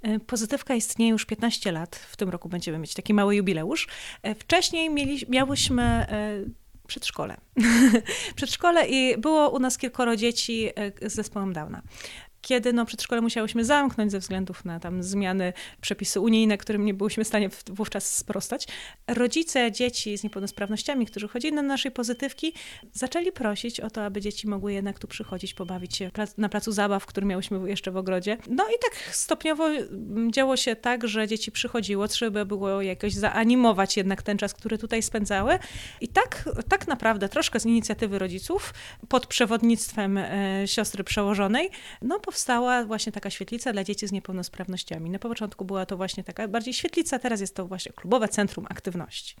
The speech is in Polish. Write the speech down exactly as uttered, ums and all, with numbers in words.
Pozytywka istnieje już piętnaście lat. W tym roku będziemy mieć taki mały jubileusz. Wcześniej mieli, miałyśmy przedszkole. Przedszkole i było u nas kilkoro dzieci z zespołem Downa. Kiedy no, przedszkole musiałyśmy zamknąć ze względów na tam zmiany przepisy unijne, którym nie byłyśmy w stanie wówczas sprostać, rodzice dzieci z niepełnosprawnościami, którzy chodzili na naszej pozytywki, zaczęli prosić o to, aby dzieci mogły jednak tu przychodzić, pobawić się na placu zabaw, który miałyśmy jeszcze w ogrodzie. No i tak stopniowo działo się tak, że dzieci przychodziło, trzeba było jakoś zaanimować jednak ten czas, który tutaj spędzały. I tak, tak naprawdę troszkę z inicjatywy rodziców, pod przewodnictwem e, siostry przełożonej, no powstała właśnie taka świetlica dla dzieci z niepełnosprawnościami. Na początku była to właśnie taka bardziej świetlica, teraz jest to właśnie klubowe centrum aktywności.